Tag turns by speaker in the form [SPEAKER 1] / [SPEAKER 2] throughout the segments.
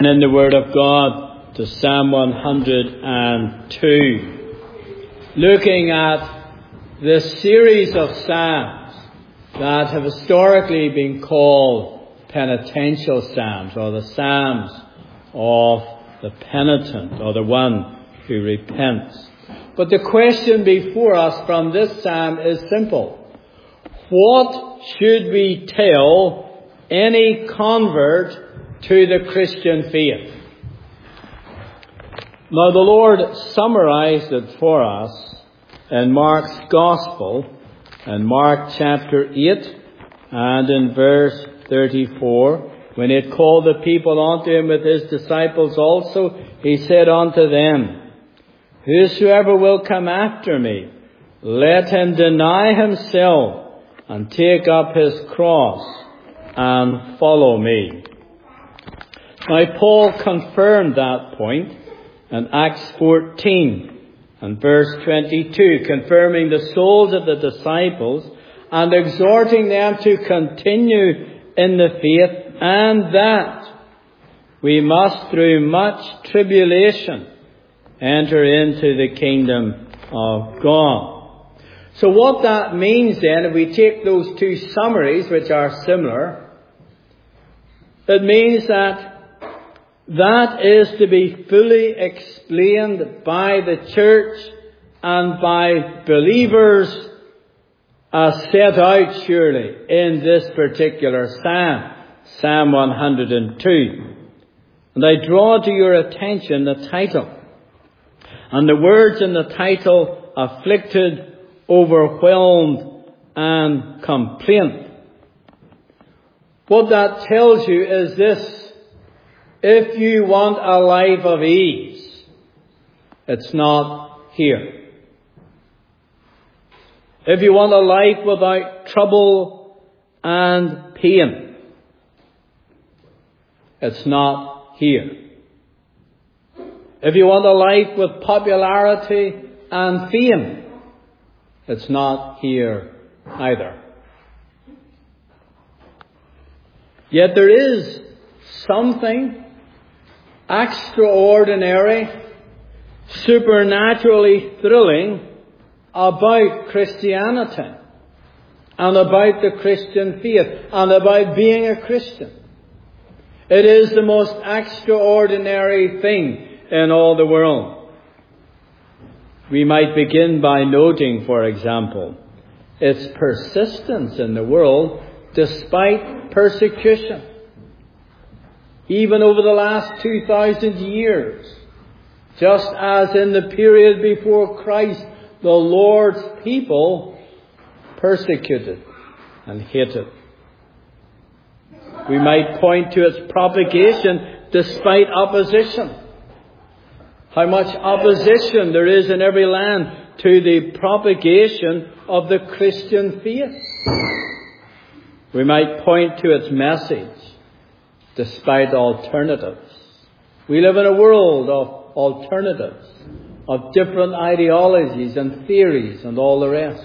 [SPEAKER 1] In the Word of God to Psalm 102, looking at this series of psalms that have historically been called penitential psalms, or the psalms of the penitent, or the one who repents. But the question before us from this psalm is simple. What should we tell any convert to the Christian faith? Now the Lord summarized it for us in Mark's Gospel, in Mark chapter 8 and in verse 34. When he had called the people unto him with his disciples also, he said unto them, Whosoever will come after me, let him deny himself and take up his cross and follow me. Now Paul confirmed that point in Acts 14 and verse 22, confirming the souls of the disciples and exhorting them to continue in the faith, and that we must through much tribulation enter into the kingdom of God. So what that means then, if we take those two summaries, which are similar, it means that is to be fully explained by the church and by believers as set out surely in this particular psalm, Psalm 102. And I draw to your attention the title. And the words in the title, afflicted, overwhelmed, and complaint. What that tells you is this. If you want a life of ease, it's not here. If you want a life without trouble and pain, it's not here. If you want a life with popularity and fame, it's not here either. Yet there is something extraordinary, supernaturally thrilling about Christianity and about the Christian faith and about being a Christian. It is the most extraordinary thing in all the world. We might begin by noting, for example, its persistence in the world despite persecution. Even over the last 2,000 years, just as in the period before Christ, the Lord's people persecuted and hated. We might point to its propagation despite opposition. How much opposition there is in every land to the propagation of the Christian faith. We might point to its message despite alternatives. We live in a world of alternatives, of different ideologies and theories and all the rest.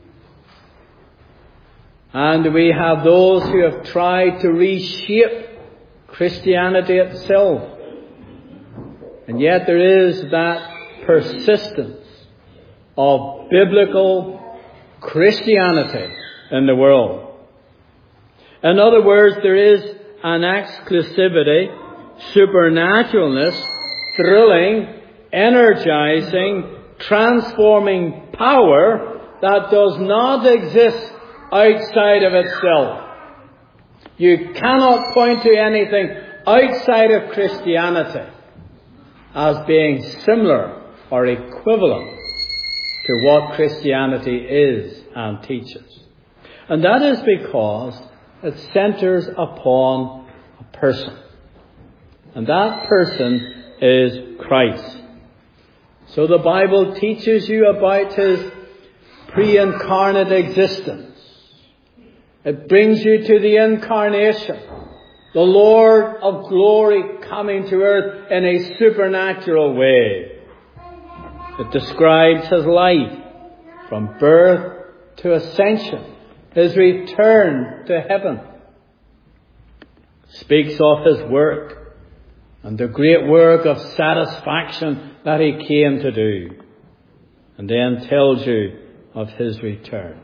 [SPEAKER 1] And we have those who have tried to reshape Christianity itself. And yet there is that persistence of biblical Christianity in the world. In other words, there is an exclusivity, supernaturalness, thrilling, energizing, transforming power that does not exist outside of itself. You cannot point to anything outside of Christianity as being similar or equivalent to what Christianity is and teaches. And that is because it centers upon a person. And that person is Christ. So the Bible teaches you about his pre-incarnate existence. It brings you to the incarnation. The Lord of glory coming to earth in a supernatural way. It describes his life from birth to ascension, his return to heaven. Speaks of his work and the great work of satisfaction that he came to do, and then tells you of his return.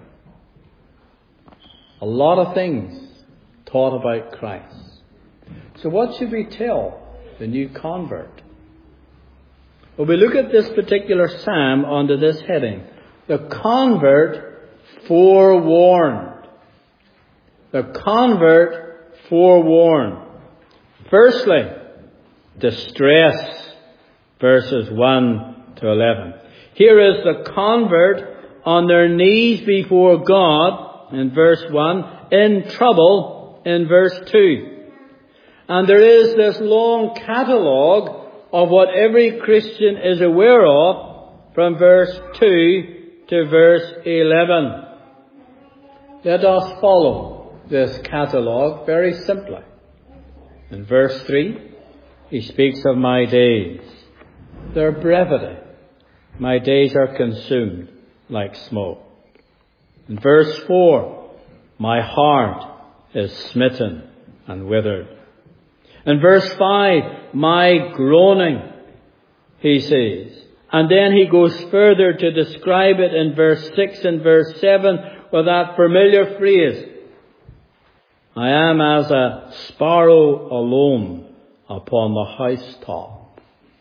[SPEAKER 1] A lot of things taught about Christ. So what should we tell the new convert? Well, we look at this particular psalm under this heading: the convert forewarned. The convert forewarned. Firstly, distress, verses 1 to 11. Here is the convert on their knees before God in verse 1, in trouble in verse 2. And there is this long catalogue of what every Christian is aware of from verse 2 to verse 11. Let us follow this catalogue very simply. In verse 3, he speaks of my days, their brevity. My days are consumed like smoke. In verse 4, my heart is smitten and withered. In verse 5, my groaning, he says. And then he goes further to describe it in verse 6 and verse 7 with that familiar phrase, I am as a sparrow alone upon the housetop.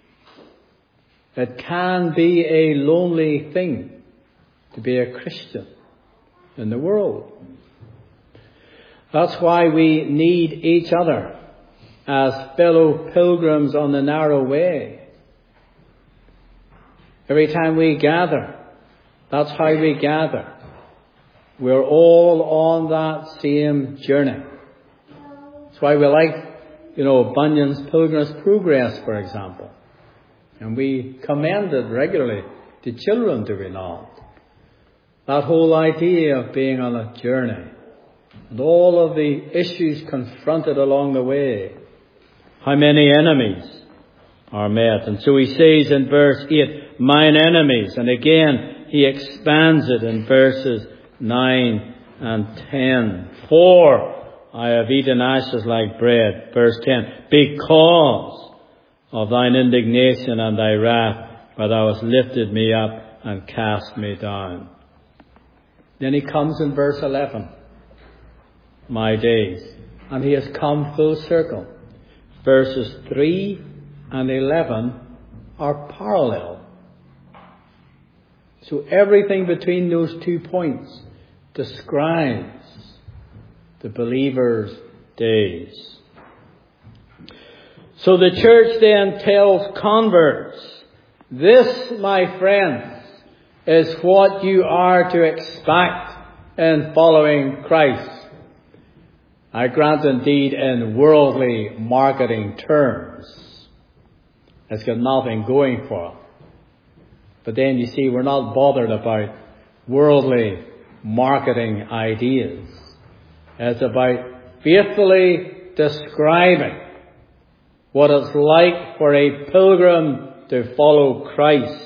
[SPEAKER 1] It can be a lonely thing to be a Christian in the world. That's why we need each other as fellow pilgrims on the narrow way. Every time we gather, that's how we gather. We're all on that same journey. That's why we like, Bunyan's Pilgrim's Progress, for example. And we commend it regularly to children, do we not? That whole idea of being on a journey and all of the issues confronted along the way. How many enemies are met. And so he says in verse 8, mine enemies. And again, he expands it in verses 9 and 10. For I have eaten ashes like bread. Verse 10, because of thine indignation and thy wrath, for thou hast lifted me up and cast me down. Then he comes in verse 11, my days. And he has come full circle. Verses 3 and 11 are parallel. So everything between those 2 points describes the believer's days. So the church then tells converts, this, my friends, is what you are to expect in following Christ. I grant indeed in worldly marketing terms. It's got nothing going for it. But then you see, we're not bothered about worldly marketing ideas. It's about faithfully describing what it's like for a pilgrim to follow Christ.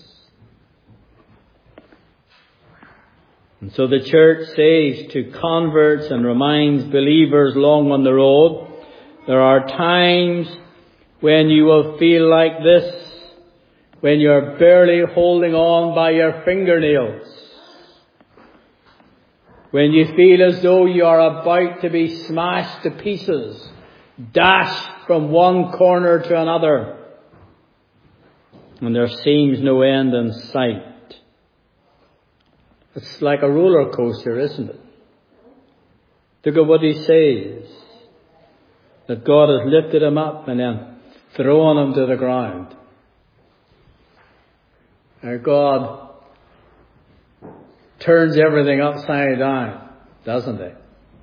[SPEAKER 1] And so the church says to converts and reminds believers long on the road, there are times when you will feel like this, when you're barely holding on by your fingernails, when you feel as though you are about to be smashed to pieces, dashed from one corner to another, and there seems no end in sight. It's like a roller coaster, isn't it? Look at what he says. That God has lifted him up and then thrown him to the ground. And God turns everything upside down, doesn't it?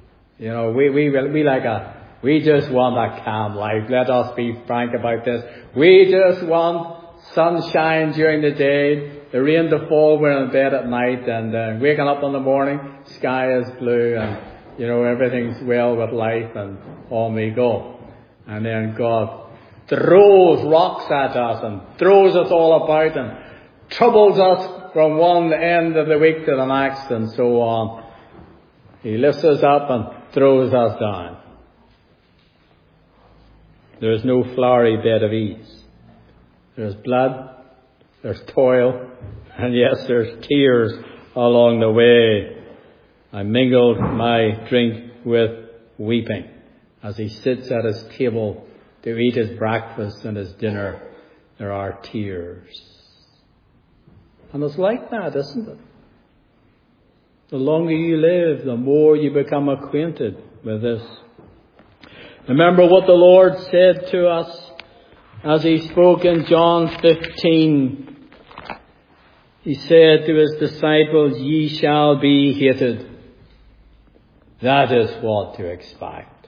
[SPEAKER 1] We just want a calm life. Let us be frank about this. We just want sunshine during the day, the rain to fall, we're in bed at night, and waking up in the morning, sky is blue, and everything's well with life, and on we go. And then God throws rocks at us and throws us all about and troubles us from one end of the week to the next, and so on. He lifts us up and throws us down. There is no flowery bed of ease. There's blood, there's toil, and yes, there's tears along the way. I mingled my drink with weeping as he sits at his table to eat his breakfast and his dinner. There are tears. And it's like that, isn't it? The longer you live, the more you become acquainted with this. Remember what the Lord said to us as he spoke in John 15. He said to his disciples, "Ye shall be hated." That is what to expect.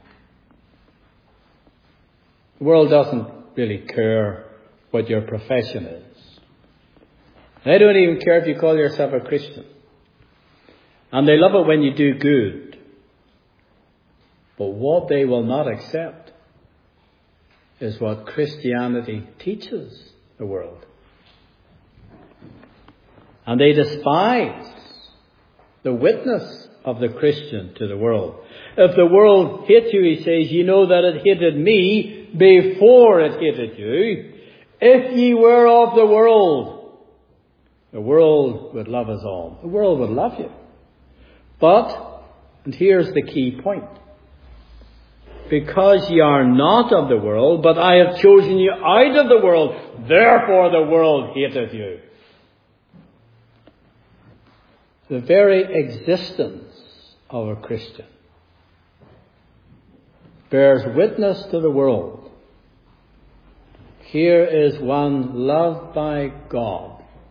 [SPEAKER 1] The world doesn't really care what your profession is. They don't even care if you call yourself a Christian. And they love it when you do good. But what they will not accept is what Christianity teaches the world. And they despise the witness of the Christian to the world. If the world hates you, he says, you know that it hated me before it hated you. If ye were of the world would love us all. The world would love you. But, and here's the key point, because ye are not of the world, but I have chosen you out of the world, therefore the world hated you. The very existence of a Christian bears witness to the world. Here is one loved by God.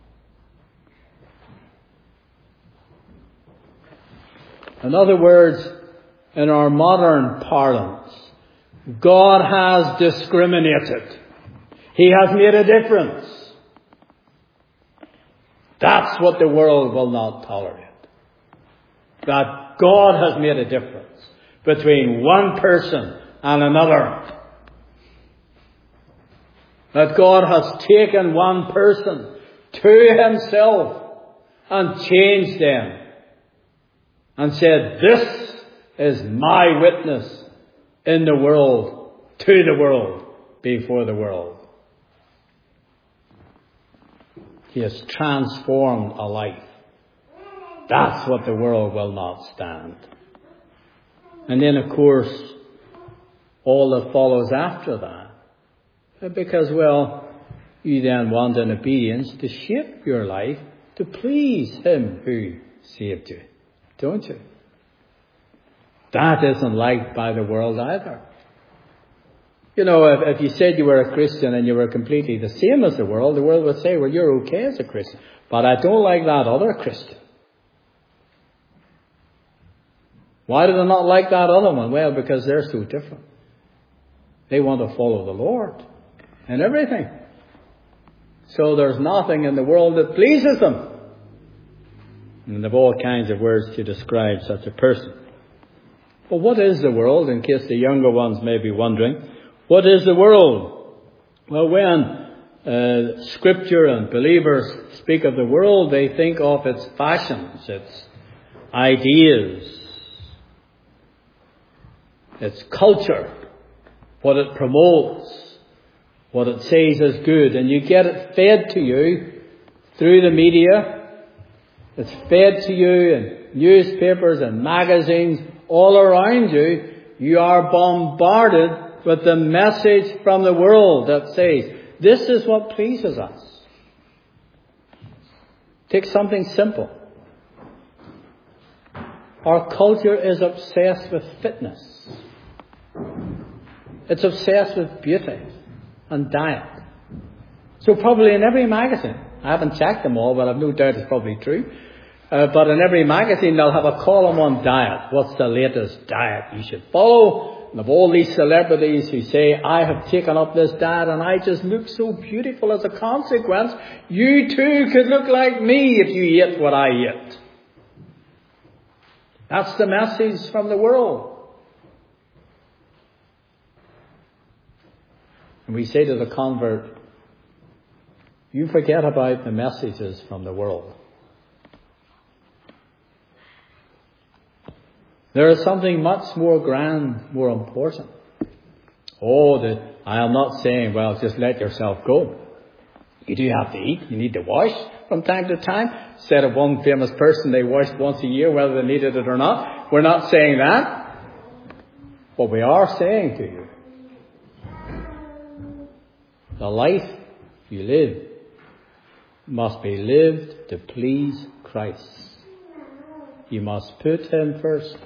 [SPEAKER 1] In other words, in our modern parlance, God has discriminated. He has made a difference. That's what the world will not tolerate. That God has made a difference between one person and another. That God has taken one person to himself and changed them and said, this is my witness in the world, to the world, before the world. He has transformed a life. That's what the world will not stand. And then, of course, all that follows after that. Because, well, you then want in obedience to shape your life to please him who saved you. Don't you? That isn't liked by the world either. You know, if you said you were a Christian and you were completely the same as the world would say, well, you're okay as a Christian, but I don't like that other Christian. Why do they not like that other one? Well, because they're so different. They want to follow the Lord in everything. So there's nothing in the world that pleases them. And they've all kinds of words to describe such a person. But what is the world, in case the younger ones may be wondering? What is the world? Well, when Scripture and believers speak of the world, they think of its fashions, its ideas, its culture, what it promotes, what it says is good. And you get it fed to you through the media. It's fed to you in newspapers and magazines all around you. You are bombarded with the message from the world that says, this is what pleases us. Take something simple. Our culture is obsessed with fitness. It's obsessed with beauty and diet. So probably in every magazine, I haven't checked them all, but I've no doubt it's probably true. But in every magazine, they'll have a column on diet. What's the latest diet you should follow? And of all these celebrities who say, I have taken up this diet and I just look so beautiful as a consequence, you too could look like me if you ate what I ate. That's the message from the world. And we say to the convert, you forget about the messages from the world. There is something much more grand, more important. Oh, the I am not saying, well, just let yourself go. You do have to eat. You need to wash from time to time. Said of one famous person, they washed once a year, whether they needed it or not. We're not saying that. What we are saying to you, the life you live must be lived to please Christ. You must put Him first.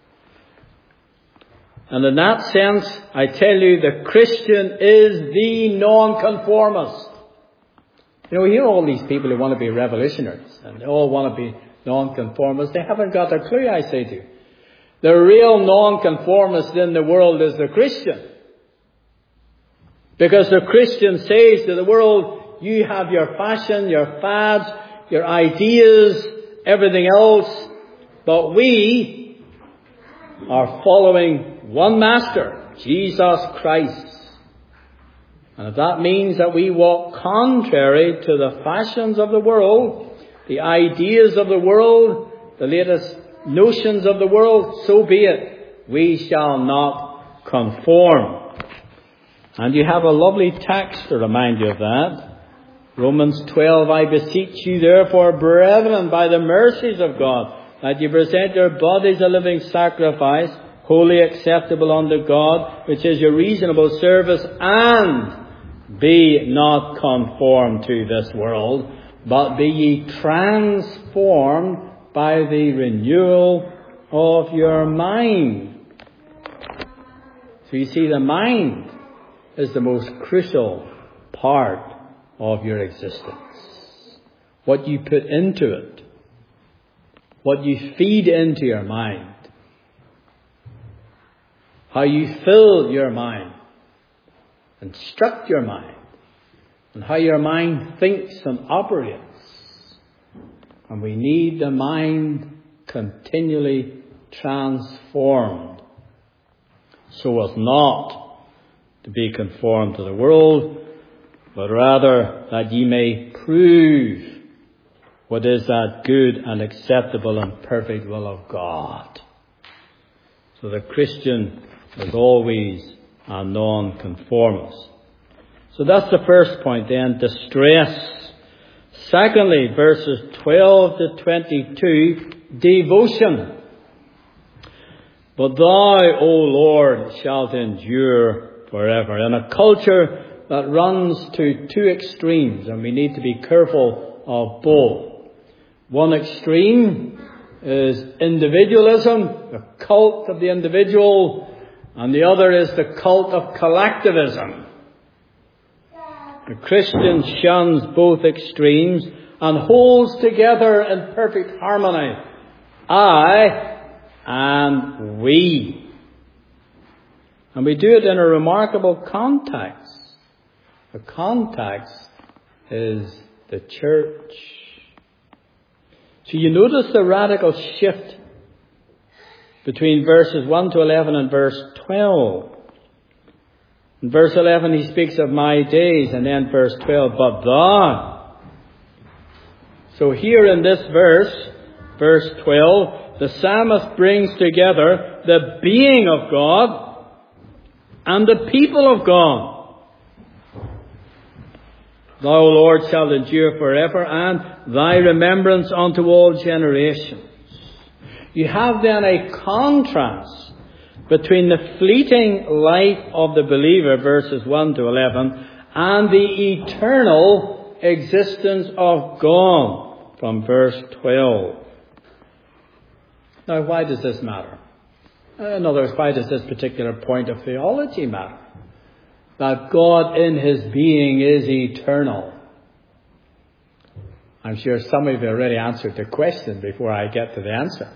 [SPEAKER 1] And in that sense, I tell you, the Christian is the nonconformist. You know, we hear all these people who want to be revolutionaries, and they all want to be nonconformists. They haven't got a clue, I say to you. The real nonconformist in the world is the Christian. Because the Christian says to the world, you have your fashion, your fads, your ideas, everything else, but we are following one Master, Jesus Christ. And if that means that we walk contrary to the fashions of the world, the ideas of the world, the latest notions of the world, so be it. We shall not conform. And you have a lovely text to remind you of that. Romans 12, I beseech you therefore, brethren, by the mercies of God, that you present your bodies a living sacrifice, wholly acceptable unto God, which is your reasonable service, and be not conformed to this world, but be ye transformed by the renewal of your mind. So you see, the mind is the most crucial part of your existence. What you put into it, what you feed into your mind, how you fill your mind, instruct your mind, and how your mind thinks and operates. And we need the mind continually transformed so as not to be conformed to the world, but rather that ye may prove what is that good and acceptable and perfect will of God. So the Christian is always a non-conformist. So that's the first point then, distress. Secondly, verses 12 to 22, devotion. But thou, O Lord, shalt endure forever. In a culture that runs to two extremes, and we need to be careful of both. One extreme is individualism, the cult of the individual, and the other is the cult of collectivism. The Christian shuns both extremes and holds together in perfect harmony. I and we. And we do it in a remarkable context. The context is the church. So you notice the radical shift between verses 1 to 11 and verse 12. In verse 11 he speaks of my days, and then verse 12, but thou. So here in this verse, verse 12, the psalmist brings together the being of God and the people of God. Thou, Lord, shalt endure forever, and thy remembrance unto all generations. You have then a contrast between the fleeting life of the believer, verses 1 to 11, and the eternal existence of God, from verse 12. Now, why does this matter? In other words, why does this particular point of theology matter? That God in His being is eternal. I'm sure some of you have already answered the question before I get to the answer.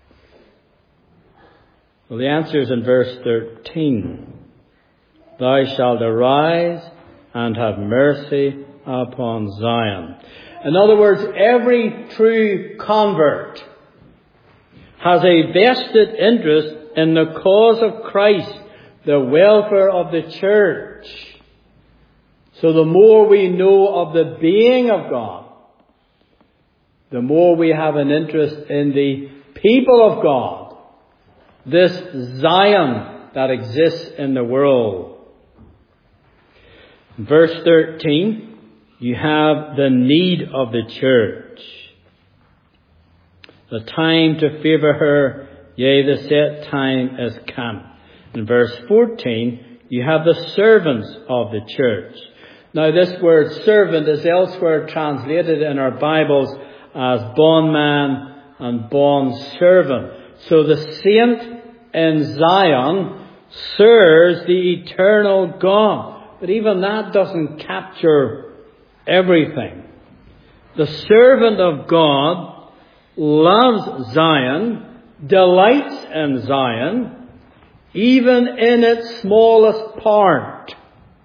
[SPEAKER 1] Well, the answer is in verse 13. Thou shalt arise and have mercy upon Zion. In other words, every true convert has a vested interest in the cause of Christ, the welfare of the church. So the more we know of the being of God, the more we have an interest in the people of God, this Zion that exists in the world. In verse 13, you have the need of the church. The time to favour her, yea, the set time is come. In verse 14, you have the servants of the church. Now this word servant is elsewhere translated in our Bibles as bondman and bondservant. So the saint in Zion serves the eternal God. But even that doesn't capture everything. The servant of God loves Zion, delights in Zion, even in its smallest part.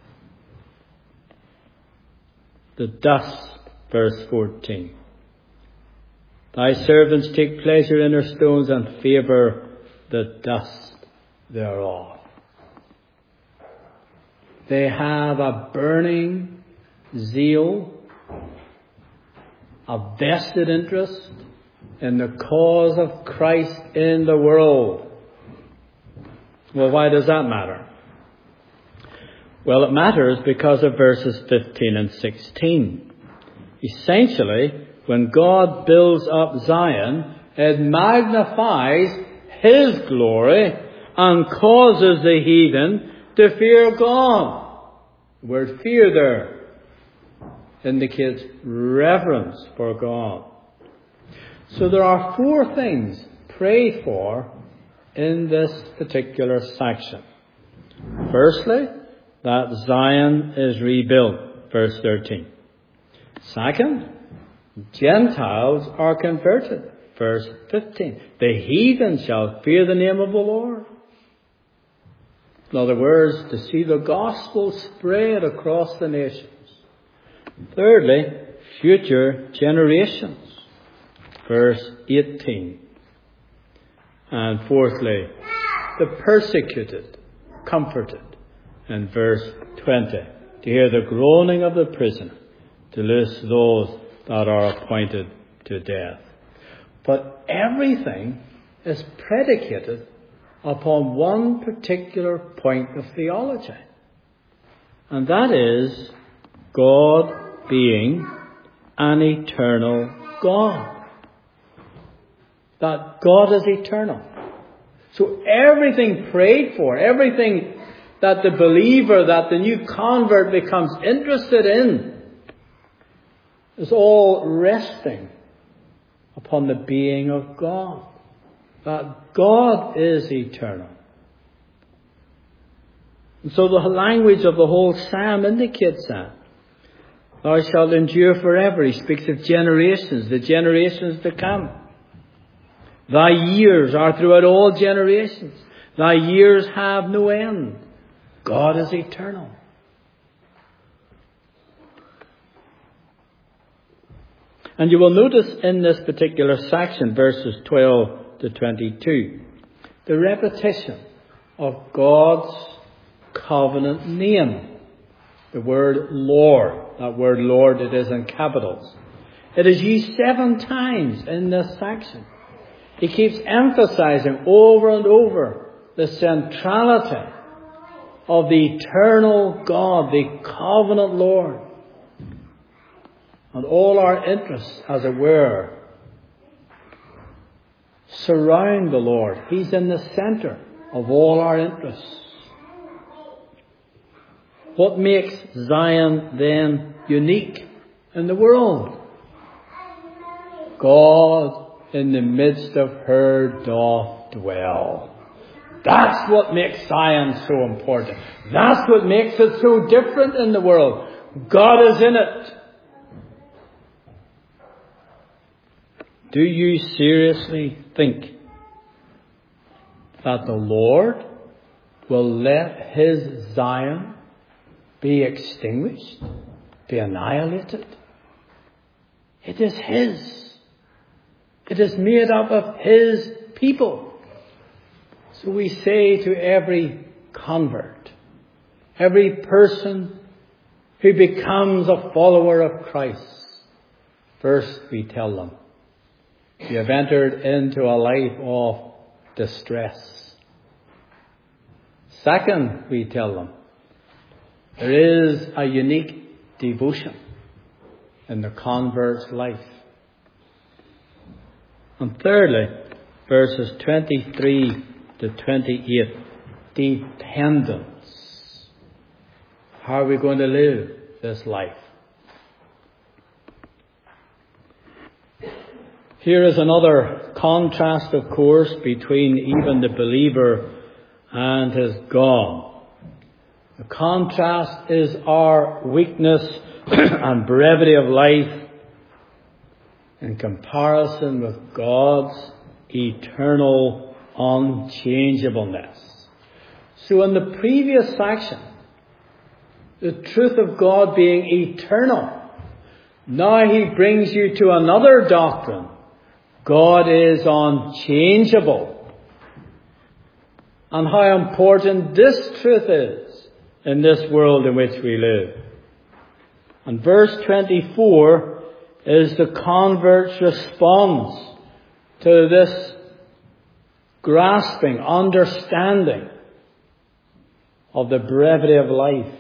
[SPEAKER 1] The dust, verse 14. Thy servants take pleasure in her stones and favour the dust thereof. They have a burning zeal, a vested interest in the cause of Christ in the world. Well, why does that matter? Well, it matters because of verses 15 and 16. Essentially, when God builds up Zion, it magnifies His glory and causes the heathen to fear God. The word fear there indicates reverence for God. So there are 4 things prayed for in this particular section. Firstly, that Zion is rebuilt, verse 13. Second, Gentiles are converted, verse 15. The heathen shall fear the name of the Lord. In other words, to see the gospel spread across the nations. Thirdly, future generations, verse 18. And fourthly, the persecuted, comforted, in verse 20. To hear the groaning of the prisoner, to loose those that are appointed to death. But everything is predicated upon one particular point of theology. And that is God being an eternal God. That God is eternal. So everything prayed for, everything that the believer, that the new convert becomes interested in, is all resting upon the being of God. That God is eternal. And so the language of the whole psalm indicates that. Thou shalt endure forever. He speaks of generations, the generations to come. Thy years are throughout all generations. Thy years have no end. God is eternal. And you will notice in this particular section, verses 12 to 22, the repetition of God's covenant name. The word Lord. That word Lord, it is in capitals. It is used 7 times in this section. He keeps emphasizing over and over the centrality of the eternal God, the covenant Lord. And all our interests, as it were, surround the Lord. He's in the center of all our interests. What makes Zion then unique in the world? God in the midst of her doth dwell. That's what makes Zion so important. That's what makes it so different in the world. God is in it. Do you seriously think that the Lord will let His Zion be extinguished, be annihilated? It is His. It is made up of His people. So we say to every convert, every person who becomes a follower of Christ, first we tell them, you have entered into a life of distress. Second, we tell them, There is a unique devotion in the convert's life. And thirdly, verses 23 to 28, dependence. How are we going to live this life? Here is another contrast, of course, between even the believer and his God. The contrast is our weakness and brevity of life in comparison with God's eternal unchangeableness. So in the previous section, the truth of God being eternal, now he brings you to another doctrine. God is unchangeable. And how important this truth is in this world in which we live. And verse 24 is the convert's response to this grasping, understanding of the brevity of life.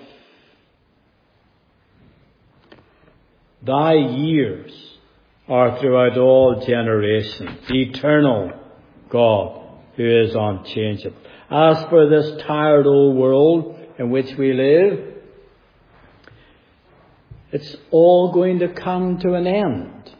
[SPEAKER 1] Thy years are throughout all generations. Eternal God who is unchangeable. As for this tired old world in which we live, it's all going to come to an end.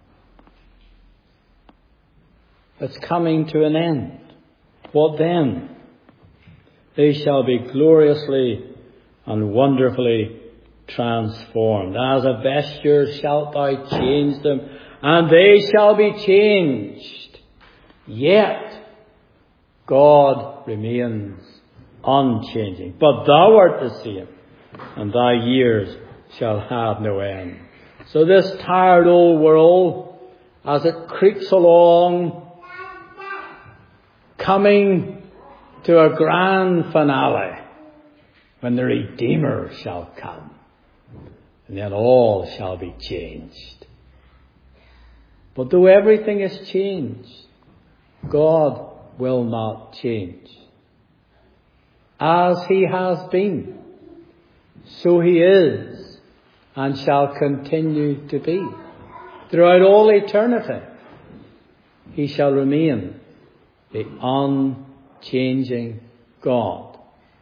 [SPEAKER 1] It's coming to an end. What then? They shall be gloriously and wonderfully transformed. As a vesture shalt thou change them, and they shall be changed. Yet God remains unchanging. But thou art the same, and thy years shall have no end. So this tired old world, as it creaks along, coming to a grand finale, when the Redeemer shall come, and then all shall be changed. But though everything is changed, God will not change. As he has been, so he is, and shall continue to be. Throughout all eternity, he shall remain the unchanging God.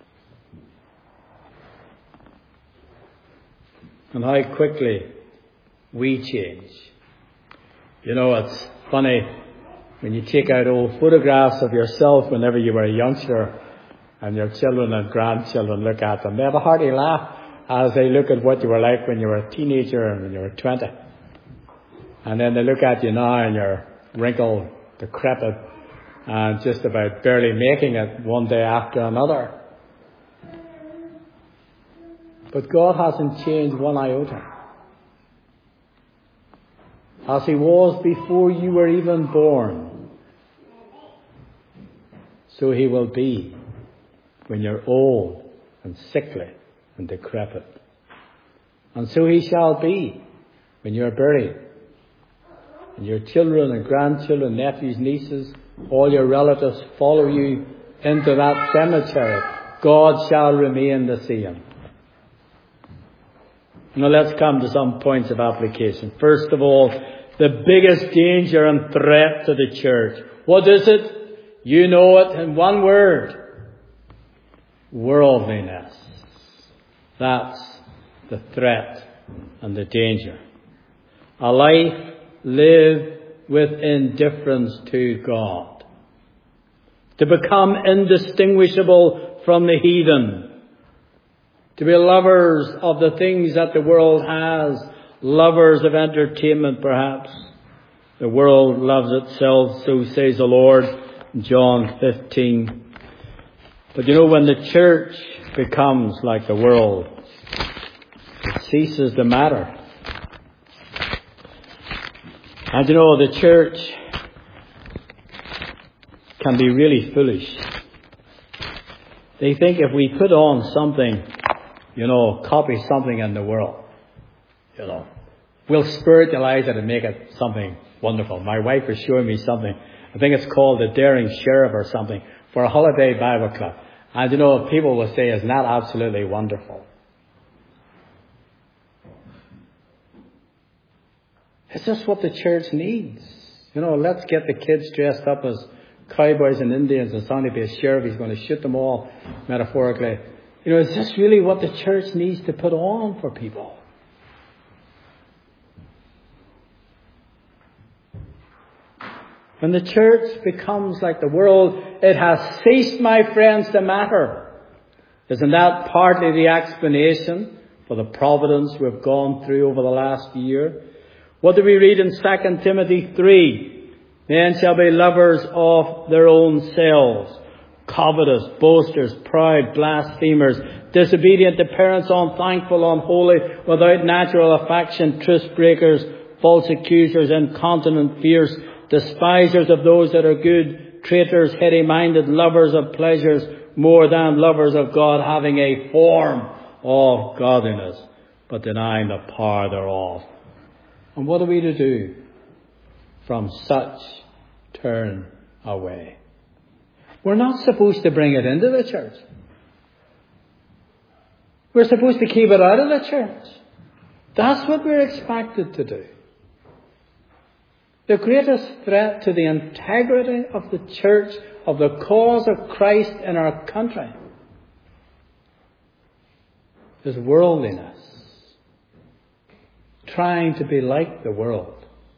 [SPEAKER 1] And how quickly we change. You know, it's funny when you take out old photographs of yourself whenever you were a youngster, and your children and grandchildren look at them. They have a hearty laugh as they look at what you were like when you were a teenager and when you were 20. And then they look at you now and you're wrinkled, decrepit, and just about barely making it one day after another. But God hasn't changed one iota. As he was before you were even born, so he will be when you're old and sickly and decrepit. And so he shall be when you're buried. And your children and grandchildren, nephews, nieces, all your relatives follow you into that cemetery. God shall remain the same. Now let's come to some points of application. First of all, the biggest danger and threat to the church. What is it? You know it in one word. Worldliness. That's the threat and the danger. A life lived with indifference to God. To become indistinguishable from the heathen. To be lovers of the things that the world has. Lovers of entertainment, perhaps. The world loves itself, so says the Lord in John 15. But you know, when the church becomes like the world, it ceases to matter. And you know, the church can be really foolish. They think if we put on something, copy something in the world, we'll spiritualize it and make it something wonderful. My wife was showing me something. I think it's called the Daring Sheriff or something, for a holiday Bible club. And people will say, isn't that absolutely wonderful? Is this what the church needs? Let's get the kids dressed up as cowboys and Indians, and suddenly be a sheriff. He's going to shoot them all, metaphorically. Is this really what the church needs to put on for people? When the church becomes like the world, it has ceased, my friends, to matter. Isn't that partly the explanation for the providence we've gone through over the last year? What do we read in 2 Timothy 3? Men shall be lovers of their own selves, covetous, boasters, proud, blasphemers, disobedient to parents, unthankful, unholy, without natural affection, truce breakers, false accusers, incontinent, fierce, despisers of those that are good, traitors, heady-minded, lovers of pleasures more than lovers of God, having a form of godliness, but denying the power thereof. And what are we to do? From such turn away. We're not supposed to bring it into the church. We're supposed to keep it out of the church. That's what we're expected to do. The greatest threat to the integrity of the church, of the cause of Christ in our country, is worldliness. Trying to be like the world.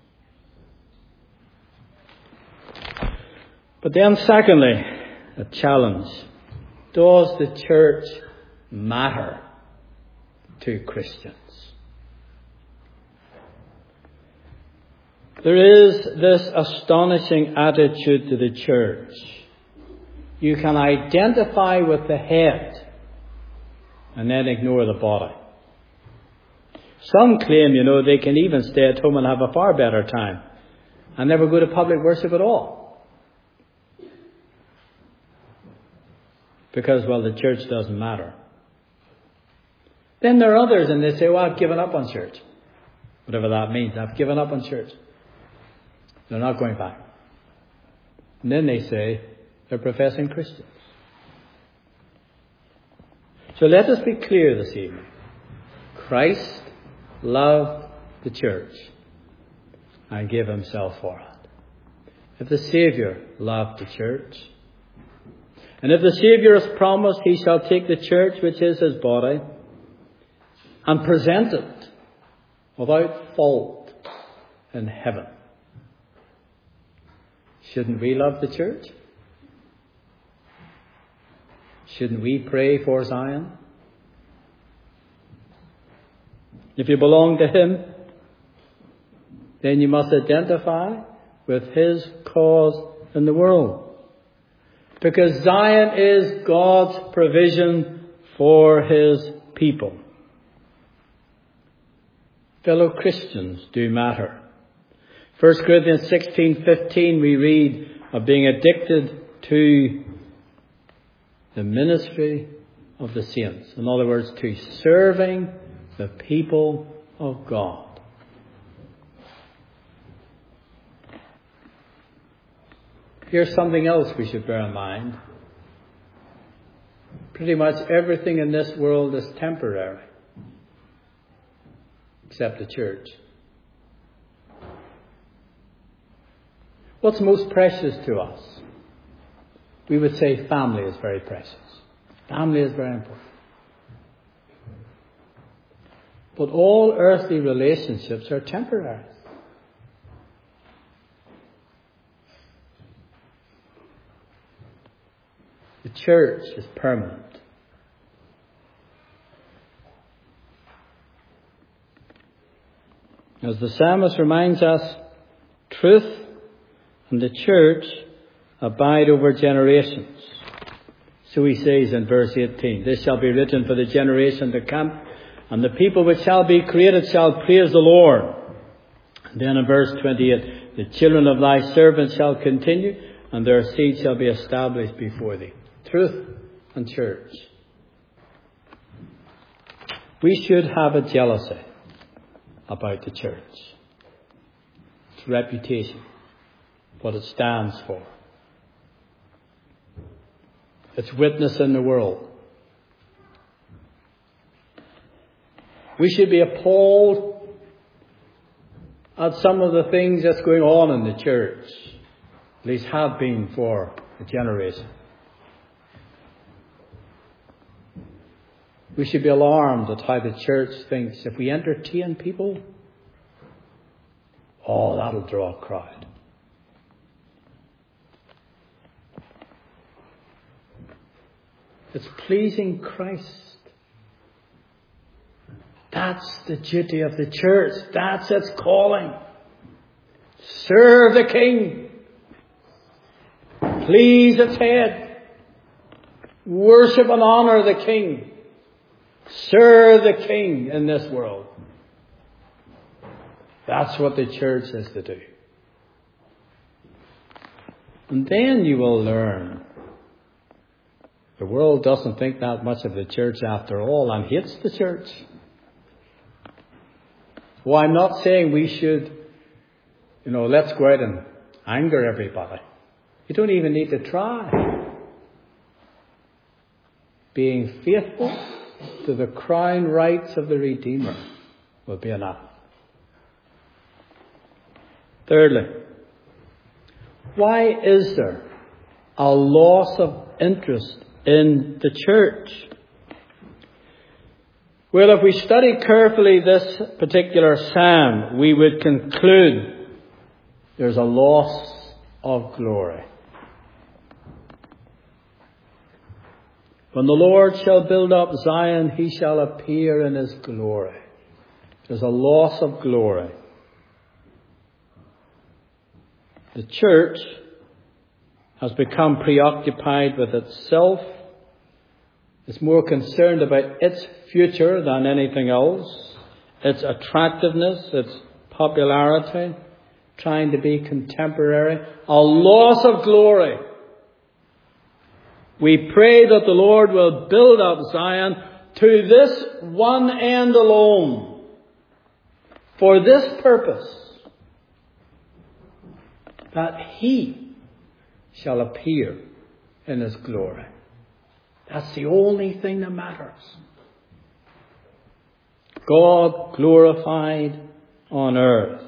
[SPEAKER 1] But then secondly, a challenge. Does the church matter to Christians? There is this astonishing attitude to the church. You can identify with the head and then ignore the body. Some claim, they can even stay at home and have a far better time and never go to public worship at all. Because, the church doesn't matter. Then there are others, and they say, I've given up on church. Whatever that means, I've given up on church. They're not going back. And then they say they're professing Christians. So let us be clear this evening. Christ loved the church and gave himself for it. If the Saviour loved the church, and if the Saviour has promised he shall take the church, which is his body, and present it without fault in heaven, shouldn't we love the church? Shouldn't we pray for Zion? If you belong to him, then you must identify with his cause in the world. Because Zion is God's provision for his people. Fellow Christians do matter. 1 Corinthians 16:15 we read of being addicted to the ministry of the saints. In other words, to serving the people of God. Here's something else we should bear in mind. Pretty much everything in this world is temporary, except the church. What's most precious to us? We would say family is very precious. Family is very important. But all earthly relationships are temporary. The church is permanent. As the psalmist reminds us, truth and the church abide over generations. So he says in verse 18, this shall be written for the generation to come, and the people which shall be created shall praise the Lord. And then in verse 28, the children of thy servants shall continue, and their seed shall be established before thee. Truth and church. We should have a jealousy about the church. Its reputation, what it stands for, its witness in the world. We should be appalled at some of the things that's going on in the church, at least have been for a generation. We should be alarmed at how the church thinks. If we entertain people, that'll draw a crowd. It's pleasing Christ. That's the duty of the church. That's its calling. Serve the King. Please its head. Worship and honor the King. Serve the King in this world. That's what the church is to do. And then you will learn. The world doesn't think that much of the church after all and hates the church. Well, I'm not saying we should, let's go out and anger everybody. You don't even need to try. Being faithful to the crown rights of the Redeemer will be enough. Thirdly, why is there a loss of interest in the church? Well, if we study carefully this particular psalm, we would conclude there's a loss of glory. When the Lord shall build up Zion, he shall appear in his glory. There's a loss of glory. The church has become preoccupied with itself. It's more concerned about its future than anything else. Its attractiveness, its popularity, trying to be contemporary. A loss of glory. We pray that the Lord will build up Zion to this one end alone. For this purpose. That he shall appear in his glory. That's the only thing that matters. God glorified on earth.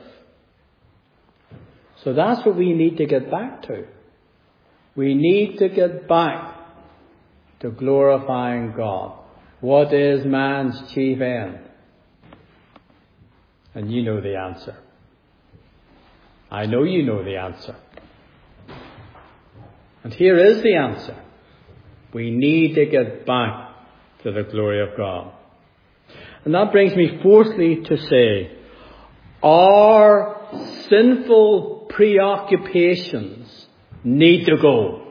[SPEAKER 1] So that's what we need to get back to. We need to get back to glorifying God. What is man's chief end? And you know the answer. I know you know the answer. And here is the answer. We need to get back to the glory of God. And that brings me fourthly to say, our sinful preoccupations need to go.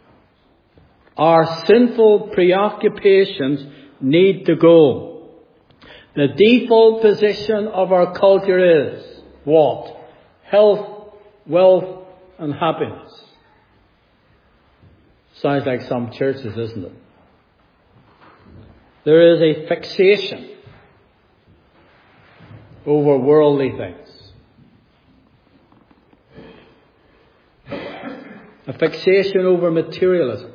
[SPEAKER 1] Our sinful preoccupations need to go. The default position of our culture is what? Health, wealth, and happiness. Sounds like some churches, isn't it? There is a fixation over worldly things. A fixation over materialism.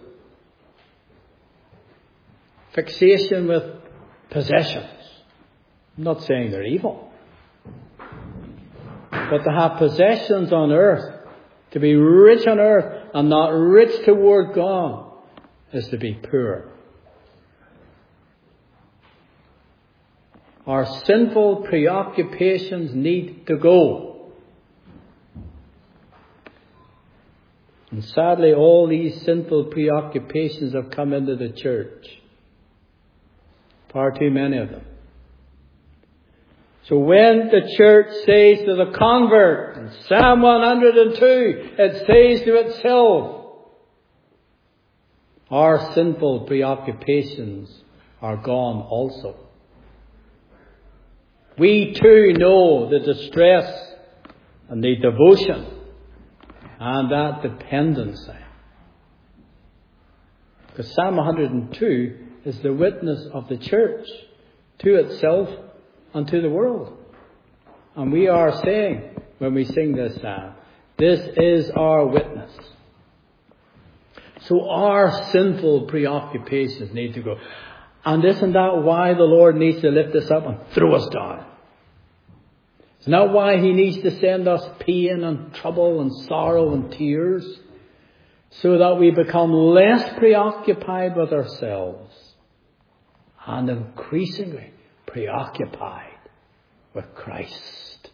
[SPEAKER 1] Fixation with possessions. I'm not saying they're evil. But to have possessions on earth, to be rich on earth and not rich toward God, is to be poor. Our sinful preoccupations need to go. And sadly, all these sinful preoccupations have come into the church. Far too many of them. So when the church says to the convert, in Psalm 102, it says to itself, our sinful preoccupations are gone also. We too know the distress and the devotion and that dependency. Because Psalm 102 is the witness of the church to itself and to the world. And we are saying, when we sing this psalm, this is our witness. So our sinful preoccupations need to go. And isn't that why the Lord needs to lift us up and throw us down? It's not why he needs to send us pain and trouble and sorrow and tears, so that we become less preoccupied with ourselves and increasingly preoccupied with Christ.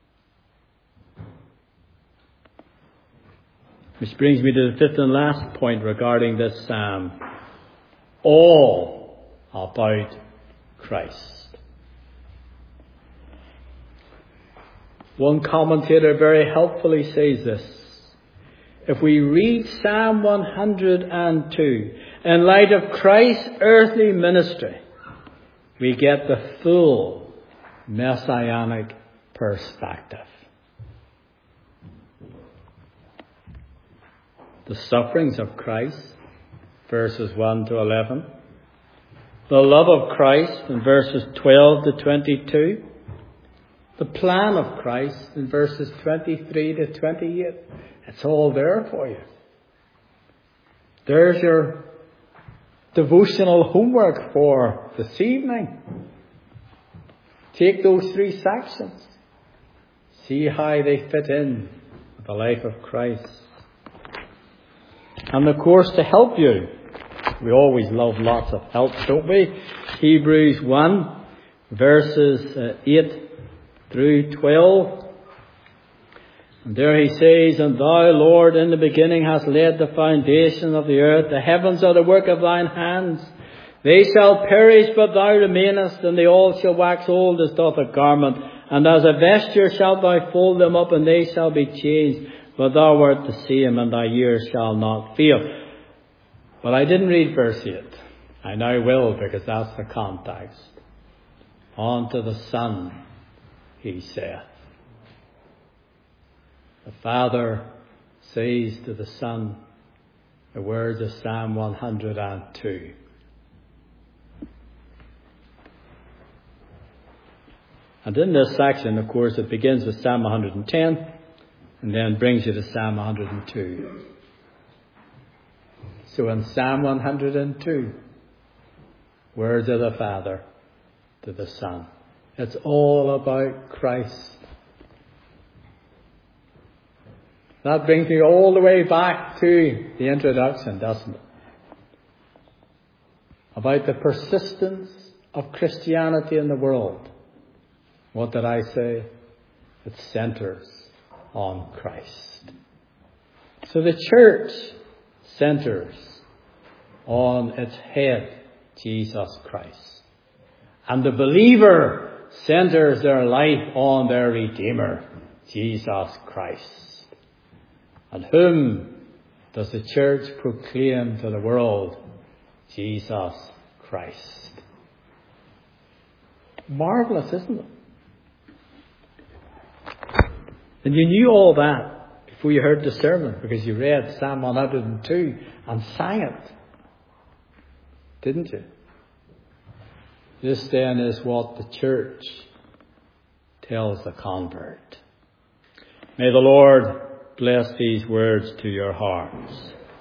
[SPEAKER 1] Which brings me to the fifth and last point regarding this psalm. All about Christ. One commentator very helpfully says this. If we read Psalm 102 in light of Christ's earthly ministry, we get the full messianic perspective. The sufferings of Christ, verses 1 to 11. The love of Christ in verses 12 to 22. The plan of Christ in verses 23 to 28. It's all there for you. There's your devotional homework for this evening. Take those three sections. See how they fit in with the life of Christ. And of course, to help you, we always love lots of help, don't we? Hebrews 1, verses 8 through 12. And there he says, And thou, Lord, in the beginning hast laid the foundation of the earth. The heavens are the work of thine hands. They shall perish, but thou remainest, and they all shall wax old as doth a garment. And as a vesture shalt thou fold them up, and they shall be changed. But thou art the same, and thy years shall not fail. But I didn't read verse 8. I now will, because that's the context. Unto the Son, he saith. The Father says to the Son the words of Psalm 102. And in this section, of course, it begins with Psalm 110 and then brings you to Psalm 102. So in Psalm 102, words of the Father to the Son. It's all about Christ. That brings me all the way back to the introduction, doesn't it? About the persistence of Christianity in the world. What did I say? It centers on Christ. So the church centers on its head, Jesus Christ. And the believer centers their life on their Redeemer, Jesus Christ. And whom does the church proclaim to the world? Jesus Christ. Marvelous, isn't it? And you knew all that before you heard the sermon, because you read Psalm 102 and sang it. Didn't you? This then is what the church tells the convert. May the Lord bless these words to your hearts.